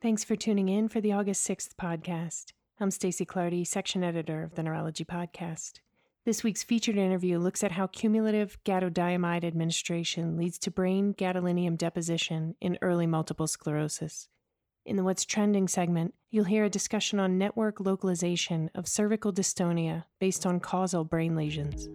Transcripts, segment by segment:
Thanks for tuning in for the August 6th podcast. I'm Stacy Clardy, section editor of the Neurology Podcast. This week's featured interview looks at how cumulative gadolinium administration leads to brain gadolinium deposition in early multiple sclerosis. In the What's Trending segment, you'll hear a discussion on network localization of cervical dystonia based on causal brain lesions.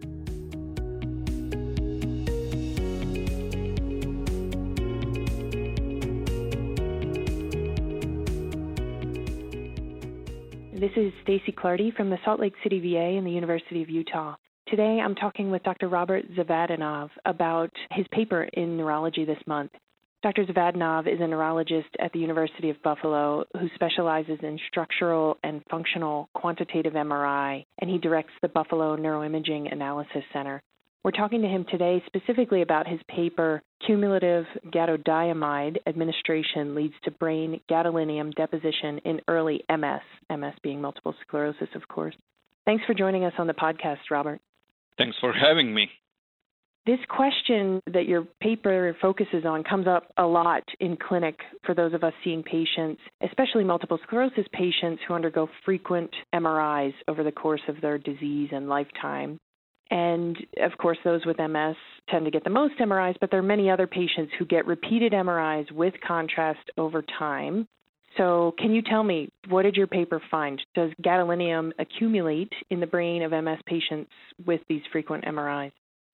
This is Stacy Clardy from the Salt Lake City VA and the University of Utah. Today I'm talking with Dr. Robert Zavadanov about his paper in neurology this month. Dr. Zavadanov is a neurologist at the University of Buffalo who specializes in structural and functional quantitative MRI, and he directs the Buffalo Neuroimaging Analysis Center. We're talking to him today specifically about his paper, Cumulative Gadolinium Administration Leads to Brain Gadolinium Deposition in Early MS, MS being multiple sclerosis, of course. Thanks for joining us on the podcast, Robert. Thanks for having me. This question that your paper focuses on comes up a lot in clinic for those of us seeing patients, especially multiple sclerosis patients who undergo frequent MRIs over the course of their disease and lifetime. And, of course, those with MS tend to get the most MRIs, but there are many other patients who get repeated MRIs with contrast over time. So can you tell me, what did your paper find? Does gadolinium accumulate in the brain of MS patients with these frequent MRIs?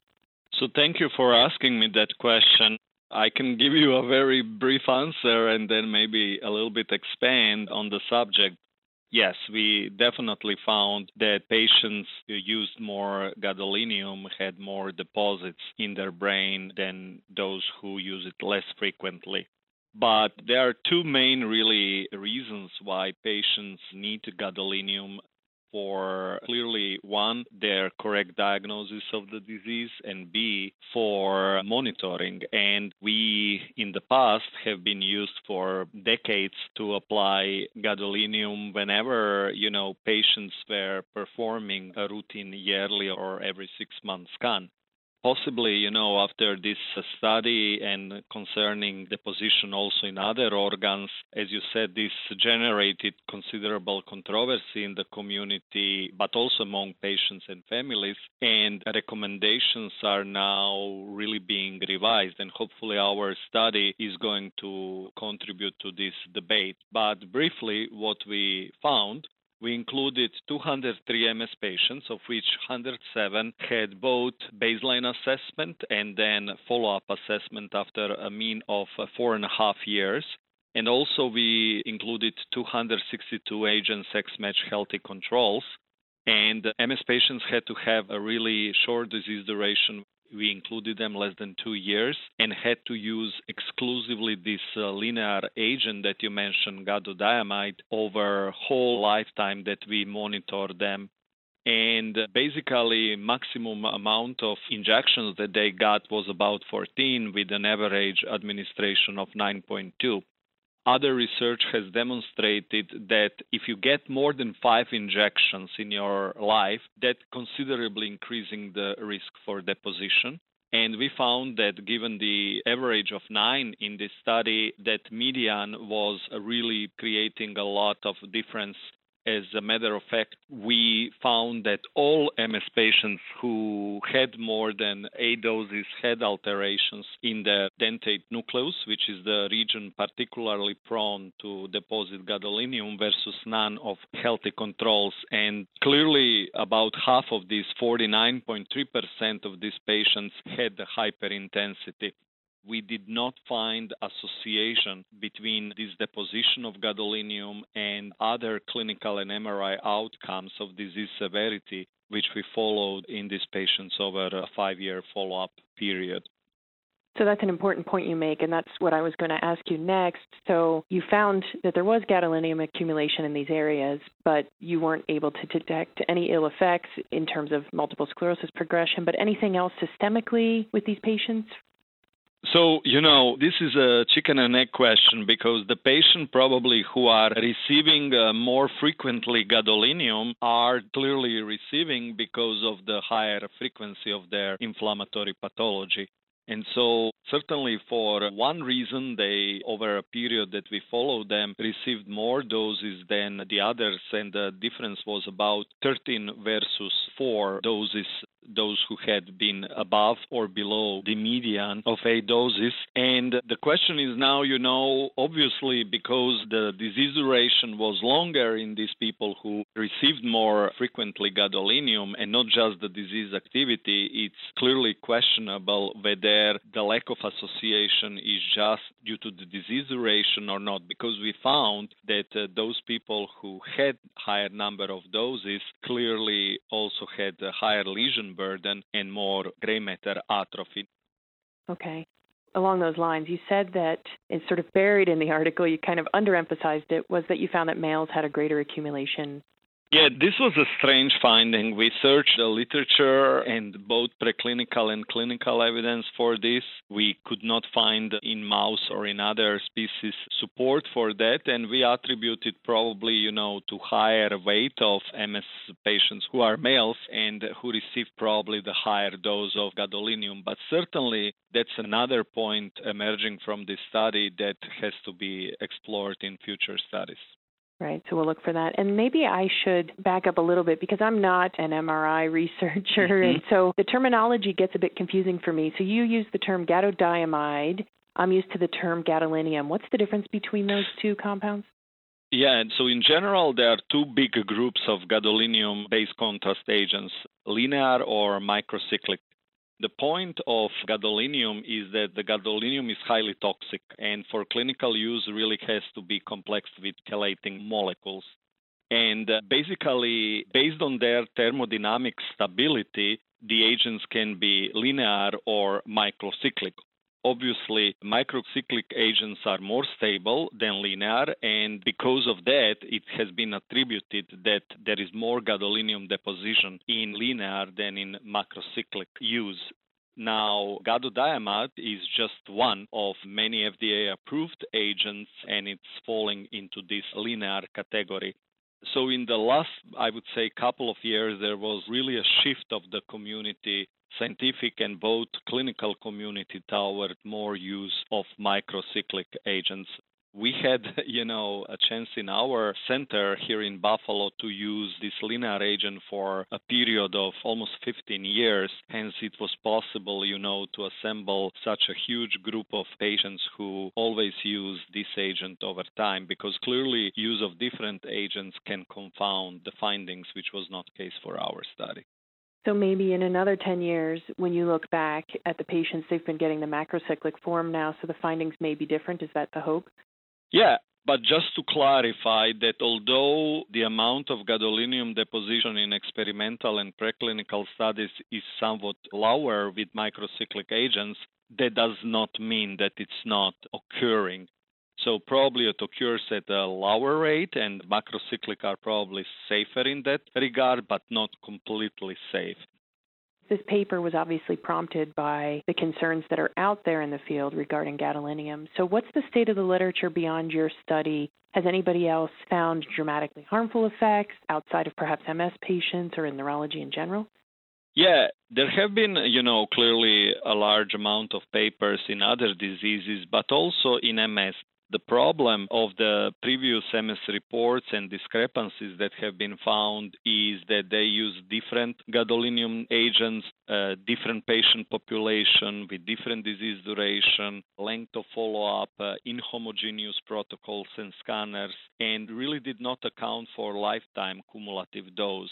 So thank you for asking me that question. I can give you a very brief answer and then maybe a little bit expand on the subject. Yes, we definitely found that patients who used more gadolinium had more deposits in their brain than those who use it less frequently. But there are two main really reasons why patients need gadolinium. For clearly, one, their correct diagnosis of the disease, and B, for monitoring. And we, in the past, have been used for decades to apply gadolinium whenever, patients were performing a routine yearly or every 6-month scan. Possibly, after this study and concerning deposition also in other organs, as you said, this generated considerable controversy in the community, but also among patients and families. And recommendations are now really being revised, and hopefully our study is going to contribute to this debate. But briefly, what we found, we included 203 MS patients, of which 107 had both baseline assessment and then follow-up assessment after a mean of 4.5 years. And also we included 262 age and sex-matched healthy controls. And MS patients had to have a really short disease duration. We included them less than 2 years and had to use exclusively this linear agent that you mentioned, gadolinium, over whole lifetime that we monitor them. And basically, maximum amount of injections that they got was about 14 with an average administration of 9.2. Other research has demonstrated that if you get more than 5 injections in your life, that considerably increasing the risk for deposition. And we found that given the average of 9 in this study, that median was really creating a lot of difference. As a matter of fact, we found that all MS patients who had more than 8 doses had alterations in the dentate nucleus, which is the region particularly prone to deposit gadolinium, versus none of healthy controls. And clearly, about half of these, 49.3% of these patients, had hyperintensity. We did not find association between this deposition of gadolinium and other clinical and MRI outcomes of disease severity, which we followed in these patients over a 5-year follow-up period. So that's an important point you make, and that's what I was going to ask you next. So you found that there was gadolinium accumulation in these areas, but you weren't able to detect any ill effects in terms of multiple sclerosis progression, but anything else systemically with these patients? So, this is a chicken and egg question, because the patient probably who are receiving more frequently gadolinium are clearly receiving because of the higher frequency of their inflammatory pathology. And so certainly for one reason, they, over a period that we followed them, received more doses than the others, and the difference was about 13 versus 4 doses, those who had been above or below the median of 8 doses. And the question is now, obviously because the disease duration was longer in these people who received more frequently gadolinium and not just the disease activity, it's clearly questionable whether the lack of association is just due to the disease duration or not, because we found that those people who had higher number of doses clearly also had a higher lesion burden and more gray matter atrophy. Okay. Along those lines, you said that it's sort of buried in the article, you kind of underemphasized it, was that you found that males had a greater accumulation. Yeah, this was a strange finding. We searched the literature and both preclinical and clinical evidence for this. We could not find in mouse or in other species support for that, and we attribute it probably, to higher weight of MS patients who are males and who receive probably the higher dose of gadolinium. But certainly that's another point emerging from this study that has to be explored in future studies. Right, so we'll look for that. And maybe I should back up a little bit because I'm not an MRI researcher, and so the terminology gets a bit confusing for me. So you use the term gadodiamide. I'm used to the term gadolinium. What's the difference between those two compounds? Yeah, so in general, there are two big groups of gadolinium-based contrast agents, linear or microcyclic. The point of gadolinium is that the gadolinium is highly toxic, and for clinical use really has to be complex with chelating molecules. And basically, based on their thermodynamic stability, the agents can be linear or microcyclic. Obviously, microcyclic agents are more stable than linear, and because of that, it has been attributed that there is more gadolinium deposition in linear than in macrocyclic use. Now, gadodiamide is just one of many FDA-approved agents, and it's falling into this linear category. So in the last, I would say, couple of years, there was really a shift of the community, scientific and both clinical community, toward more use of microcyclic agents. We had, a chance in our center here in Buffalo to use this linear agent for a period of almost 15 years. Hence, it was possible, to assemble such a huge group of patients who always use this agent over time, because clearly use of different agents can confound the findings, which was not the case for our study. So maybe in another 10 years, when you look back at the patients, they've been getting the macrocyclic form now, so the findings may be different. Is that the hope? Yeah, but just to clarify that although the amount of gadolinium deposition in experimental and preclinical studies is somewhat lower with microcyclic agents, that does not mean that it's not occurring. So probably it occurs at a lower rate, and macrocyclic are probably safer in that regard, but not completely safe. This paper was obviously prompted by the concerns that are out there in the field regarding gadolinium. So what's the state of the literature beyond your study? Has anybody else found dramatically harmful effects outside of perhaps MS patients or in neurology in general? Yeah, there have been, clearly a large amount of papers in other diseases, but also in MS. The problem of the previous MS reports and discrepancies that have been found is that they use different gadolinium agents, different patient population with different disease duration, length of follow-up, inhomogeneous protocols and scanners, and really did not account for lifetime cumulative dose.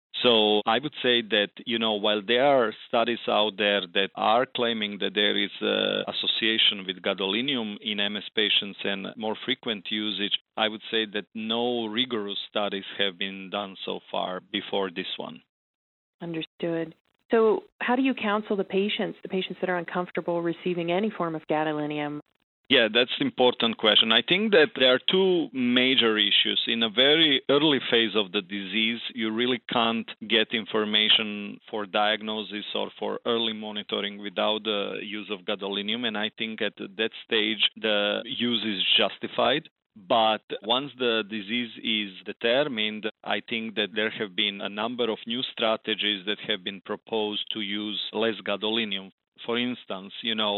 So I would say that, while there are studies out there that are claiming that there is an association with gadolinium in MS patients and more frequent usage, I would say that no rigorous studies have been done so far before this one. Understood. So how do you counsel the patients that are uncomfortable receiving any form of gadolinium? Yeah, that's an important question. I think that there are two major issues. In a very early phase of the disease, you really can't get information for diagnosis or for early monitoring without the use of gadolinium, and I think at that stage the use is justified. But once the disease is determined, I think that there have been a number of new strategies that have been proposed to use less gadolinium. For instance,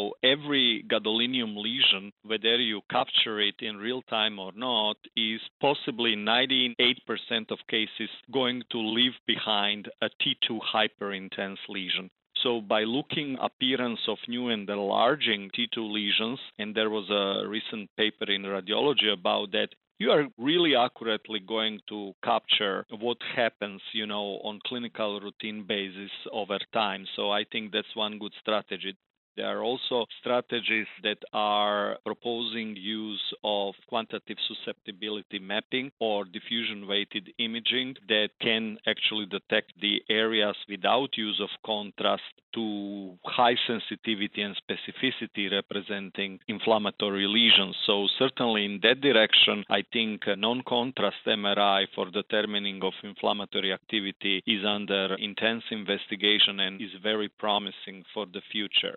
every gadolinium lesion, whether you capture it in real time or not, is possibly 98% of cases going to leave behind a T2 hyperintense lesion. So by looking appearance of new and enlarging T2 lesions, and there was a recent paper in Radiology about that, you are really accurately going to capture what happens, on clinical routine basis over time. So I think that's one good strategy. There are also strategies that are proposing use of quantitative susceptibility mapping or diffusion-weighted imaging that can actually detect the areas without use of contrast to high sensitivity and specificity representing inflammatory lesions. So certainly in that direction, I think a non-contrast MRI for determining of inflammatory activity is under intense investigation and is very promising for the future.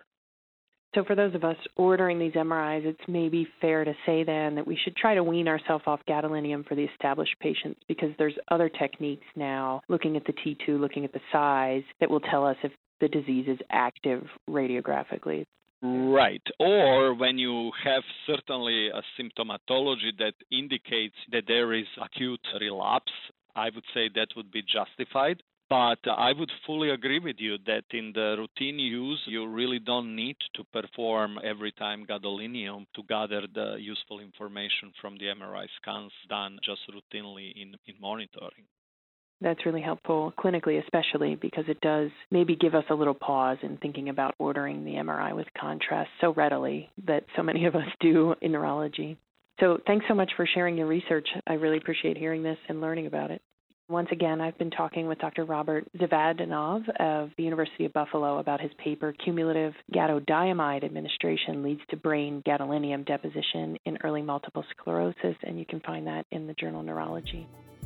So for those of us ordering these MRIs, it's maybe fair to say then that we should try to wean ourselves off gadolinium for the established patients because there's other techniques now, looking at the T2, looking at the size, that will tell us if the disease is active radiographically. Right. Or when you have certainly a symptomatology that indicates that there is acute relapse, I would say that would be justified. But I would fully agree with you that in the routine use, you really don't need to perform every time gadolinium to gather the useful information from the MRI scans done just routinely in monitoring. That's really helpful, clinically especially, because it does maybe give us a little pause in thinking about ordering the MRI with contrast so readily that so many of us do in neurology. So thanks so much for sharing your research. I really appreciate hearing this and learning about it. Once again, I've been talking with Dr. Robert Zavadanov of the University of Buffalo about his paper, Cumulative Gadodiamide Administration Leads to Brain Gadolinium Deposition in Early Multiple Sclerosis, and you can find that in the journal Neurology.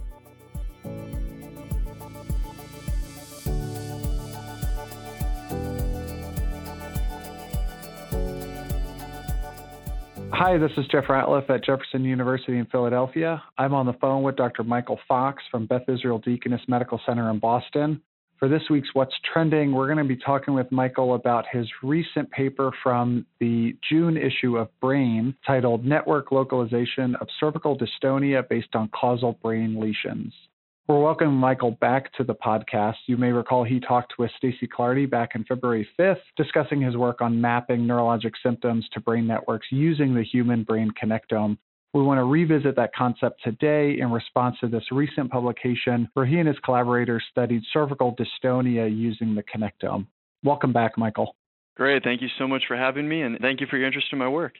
Hi, this is Jeff Ratliff at Jefferson University in Philadelphia. I'm on the phone with Dr. Michael Fox from Beth Israel Deaconess Medical Center in Boston. For this week's What's Trending, we're going to be talking with Michael about his recent paper from the June issue of Brain titled Network Localization of Cervical Dystonia Based on Causal Brain Lesions. We're welcoming Michael back to the podcast. You may recall he talked with Stacy Clardy back in February 5th, discussing his work on mapping neurologic symptoms to brain networks using the human brain connectome. We want to revisit that concept today in response to this recent publication where he and his collaborators studied cervical dystonia using the connectome. Welcome back, Michael. Great. Thank you so much for having me, and thank you for your interest in my work.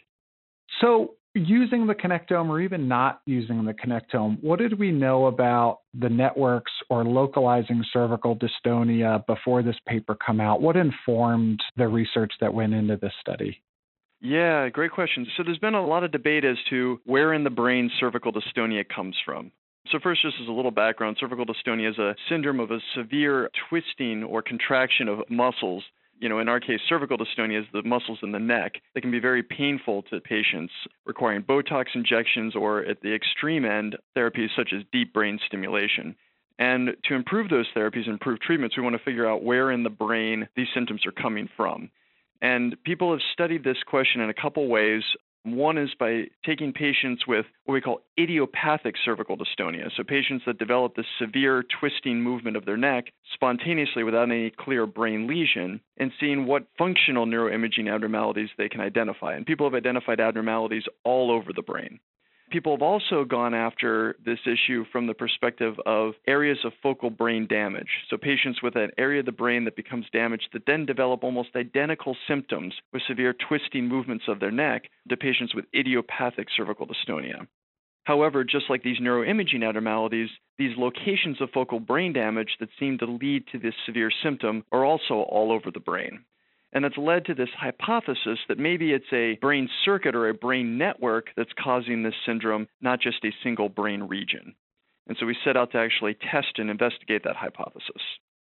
So, using the connectome or even not using the connectome, what did we know about the networks or localizing cervical dystonia before this paper come out? What informed the research that went into this study? Yeah, great question. So there's been a lot of debate as to where in the brain cervical dystonia comes from. So first, just as a little background, cervical dystonia is a syndrome of a severe twisting or contraction of muscles. In our case, cervical dystonia is the muscles in the neck that can be very painful to patients, requiring Botox injections or, at the extreme end, therapies such as deep brain stimulation. And to improve those therapies, improve treatments, we want to figure out where in the brain these symptoms are coming from. And people have studied this question in a couple ways. One is by taking patients with what we call idiopathic cervical dystonia, so patients that develop this severe twisting movement of their neck spontaneously without any clear brain lesion, and seeing what functional neuroimaging abnormalities they can identify. And people have identified abnormalities all over the brain. People have also gone after this issue from the perspective of areas of focal brain damage. So patients with an area of the brain that becomes damaged that then develop almost identical symptoms with severe twisting movements of their neck to patients with idiopathic cervical dystonia. However, just like these neuroimaging abnormalities, these locations of focal brain damage that seem to lead to this severe symptom are also all over the brain. And that's led to this hypothesis that maybe it's a brain circuit or a brain network that's causing this syndrome, not just a single brain region. And so we set out to actually test and investigate that hypothesis.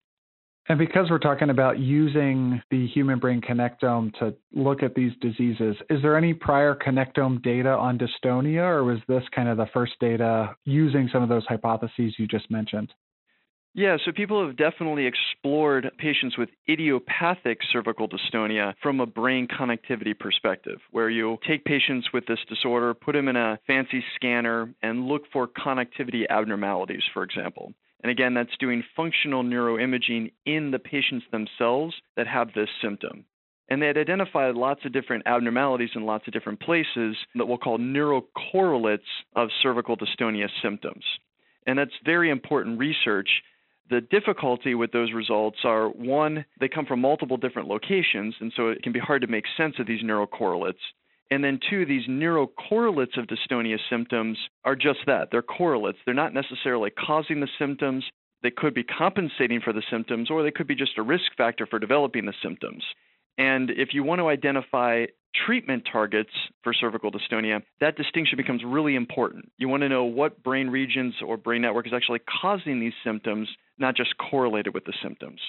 And because we're talking about using the human brain connectome to look at these diseases, is there any prior connectome data on dystonia, or was this kind of the first data using some of those hypotheses you just mentioned? Yeah, so people have definitely explored patients with idiopathic cervical dystonia from a brain connectivity perspective, where you take patients with this disorder, put them in a fancy scanner, and look for connectivity abnormalities, for example. And again, that's doing functional neuroimaging in the patients themselves that have this symptom. And they had identified lots of different abnormalities in lots of different places that we'll call neurocorrelates of cervical dystonia symptoms. And that's very important research. The difficulty with those results are, one, they come from multiple different locations, and so it can be hard to make sense of these neurocorrelates. And then two, these neurocorrelates of dystonia symptoms are just that. They're correlates. They're not necessarily causing the symptoms. They could be compensating for the symptoms, or they could be just a risk factor for developing the symptoms. And if you want to identify treatment targets for cervical dystonia, that distinction becomes really important. You want to know what brain regions or brain network is actually causing these symptoms, not just correlated with the symptoms.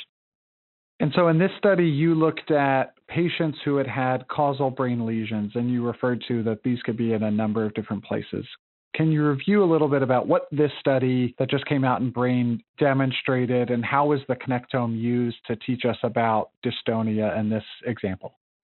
And so in this study, you looked at patients who had had causal brain lesions, and you referred to that these could be in a number of different places. Can you review a little bit about what this study that just came out in Brain demonstrated, and how was the connectome used to teach us about dystonia in this example?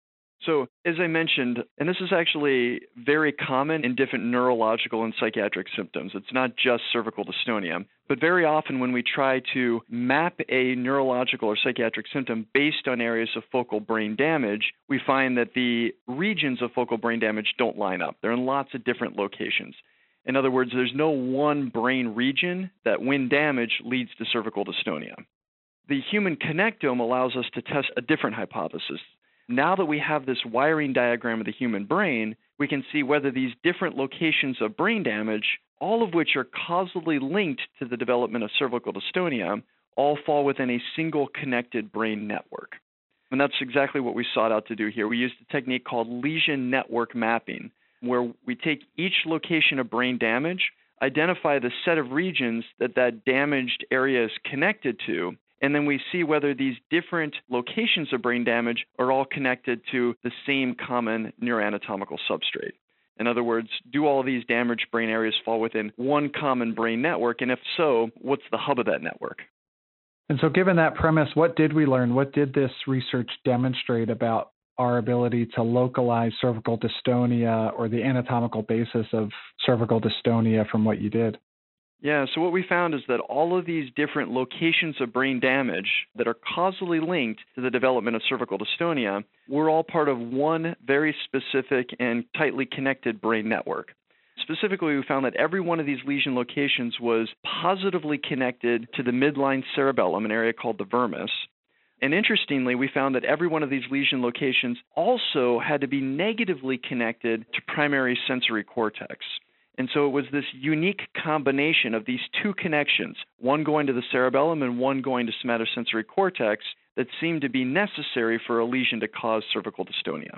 So, as I mentioned, and this is actually very common in different neurological and psychiatric symptoms. It's not just cervical dystonia, but very often when we try to map a neurological or psychiatric symptom based on areas of focal brain damage, we find that the regions of focal brain damage don't line up. They're in lots of different locations. In other words, there's no one brain region that, when damaged, leads to cervical dystonia. The human connectome allows us to test a different hypothesis. Now that we have this wiring diagram of the human brain, we can see whether these different locations of brain damage, all of which are causally linked to the development of cervical dystonia, all fall within a single connected brain network. And that's exactly what we sought out to do here. We used a technique called lesion network mapping, where we take each location of brain damage, identify the set of regions that that damaged area is connected to, and then we see whether these different locations of brain damage are all connected to the same common neuroanatomical substrate. In other words, do all of these damaged brain areas fall within one common brain network? And if so, what's the hub of that network? And so given that premise, what did we learn? What did this research demonstrate about our ability to localize cervical dystonia, or the anatomical basis of cervical dystonia, from what you did? Yeah, so what we found is that all of these different locations of brain damage that are causally linked to the development of cervical dystonia were all part of one very specific and tightly connected brain network. Specifically, we found that every one of these lesion locations was positively connected to the midline cerebellum, an area called the vermis. And interestingly, we found that every one of these lesion locations also had to be negatively connected to primary sensory cortex. And so it was this unique combination of these two connections, one going to the cerebellum and one going to somatosensory cortex, that seemed to be necessary for a lesion to cause cervical dystonia.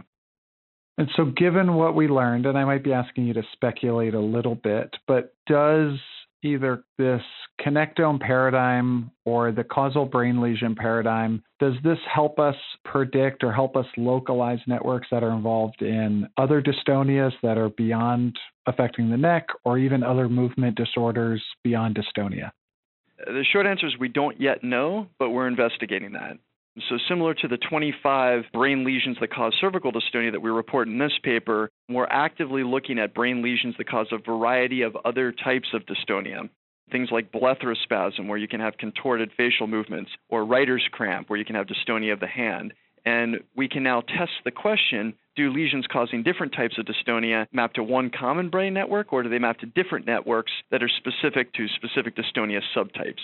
And so given what we learned, and I might be asking you to speculate a little bit, but does either this connectome paradigm or the causal brain lesion paradigm, does this help us predict or help us localize networks that are involved in other dystonias that are beyond affecting the neck, or even other movement disorders beyond dystonia? The short answer is we don't yet know, but we're investigating that. So similar to the 25 brain lesions that cause cervical dystonia that we report in this paper, we're actively looking at brain lesions that cause a variety of other types of dystonia. Things like blepharospasm, where you can have contorted facial movements, or writer's cramp, where you can have dystonia of the hand. And we can now test the question, do lesions causing different types of dystonia map to one common brain network, or do they map to different networks that are specific to specific dystonia subtypes?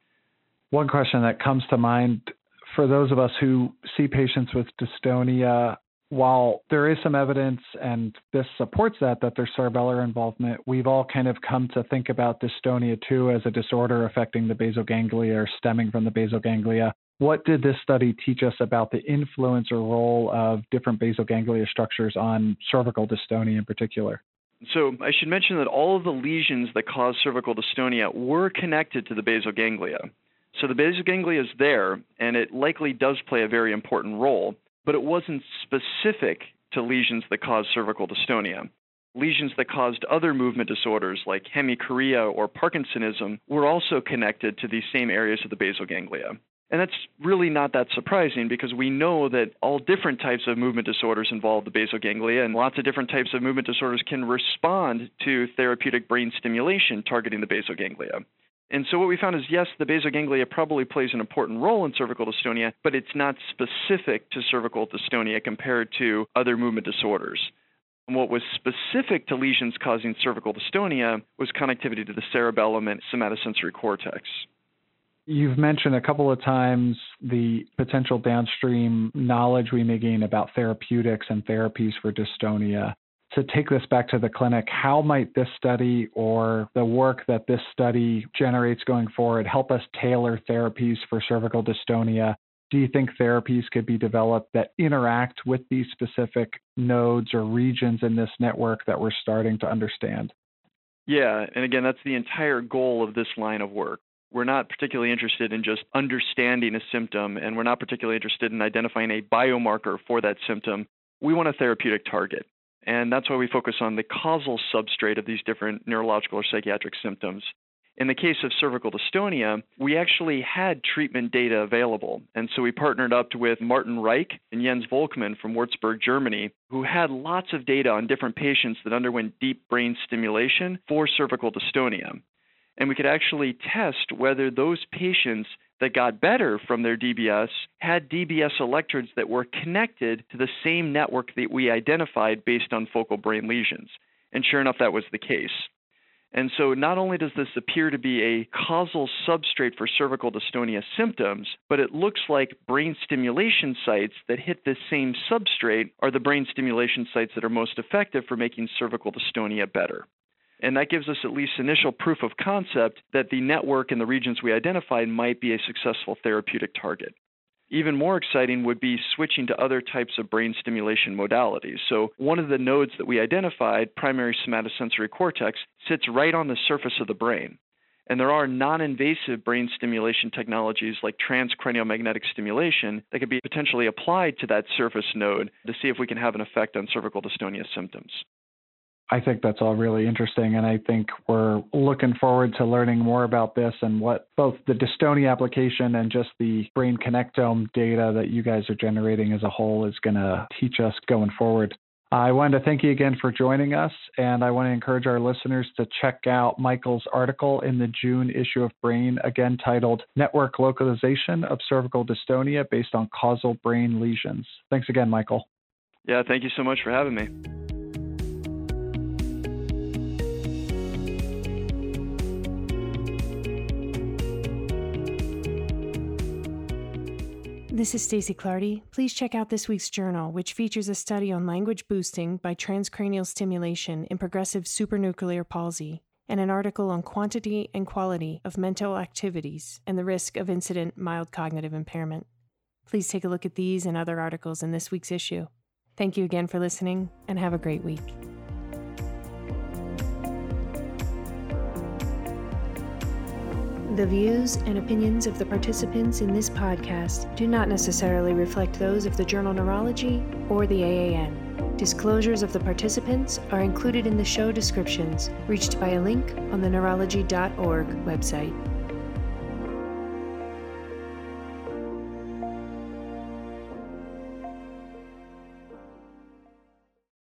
One question that comes to mind for those of us who see patients with dystonia, while there is some evidence, and this supports that there's cerebellar involvement, we've all kind of come to think about dystonia too as a disorder affecting the basal ganglia or stemming from the basal ganglia. What did this study teach us about the influence or role of different basal ganglia structures on cervical dystonia in particular? So I should mention that all of the lesions that cause cervical dystonia were connected to the basal ganglia. So the basal ganglia is there, and it likely does play a very important role, but it wasn't specific to lesions that cause cervical dystonia. lesions that caused other movement disorders like hemichorea or Parkinsonism were also connected to these same areas of the basal ganglia. And that's really not that surprising because we know that all different types of movement disorders involve the basal ganglia, and lots of different types of movement disorders can respond to therapeutic brain stimulation targeting the basal ganglia. And so what we found is, yes, the basal ganglia probably plays an important role in cervical dystonia, but it's not specific to cervical dystonia compared to other movement disorders. And what was specific to lesions causing cervical dystonia was connectivity to the cerebellum and somatosensory cortex. You've mentioned a couple of times the potential downstream knowledge we may gain about therapeutics and therapies for dystonia. To take this back to the clinic, how might this study or the work that this study generates going forward help us tailor therapies for cervical dystonia? Do you think therapies could be developed that interact with these specific nodes or regions in this network that we're starting to understand? Yeah, and again, that's the entire goal of this line of work. We're not particularly interested in just understanding a symptom, and we're not particularly interested in identifying a biomarker for that symptom. We want a therapeutic target. And that's why we focus on the causal substrate of these different neurological or psychiatric symptoms. In the case of cervical dystonia, we actually had treatment data available. And so we partnered up with Martin Reich and Jens Volkmann from Würzburg, Germany, who had lots of data on different patients that underwent deep brain stimulation for cervical dystonia. And we could actually test whether those patients that got better from their DBS had DBS electrodes that were connected to the same network that we identified based on focal brain lesions. And sure enough, that was the case. And so not only does this appear to be a causal substrate for cervical dystonia symptoms, but it looks like brain stimulation sites that hit this same substrate are the brain stimulation sites that are most effective for making cervical dystonia better. And that gives us at least initial proof of concept that the network in the regions we identified might be a successful therapeutic target. Even more exciting would be switching to other types of brain stimulation modalities. So one of the nodes that we identified, primary somatosensory cortex, sits right on the surface of the brain. And there are non-invasive brain stimulation technologies like transcranial magnetic stimulation that could be potentially applied to that surface node to see if we can have an effect on cervical dystonia symptoms. I think that's all really interesting, and I think we're looking forward to learning more about this and what both the dystonia application and just the brain connectome data that you guys are generating as a whole is going to teach us going forward. I wanted to thank you again for joining us, and I want to encourage our listeners to check out Michael's article in the June issue of Brain, again titled Network Localization of Cervical Dystonia Based on Causal Brain Lesions. Thanks again, Michael. Yeah, thank you so much for having me. This is Stacy Clardy. Please check out this week's journal, which features a study on language boosting by transcranial stimulation in progressive supranuclear palsy, and an article on quantity and quality of mental activities and the risk of incident mild cognitive impairment. Please take a look at these and other articles in this week's issue. Thank you again for listening, and have a great week. The views and opinions of the participants in this podcast do not necessarily reflect those of the Journal Neurology or the AAN. Disclosures of the participants are included in the show descriptions, reached by a link on the neurology.org website.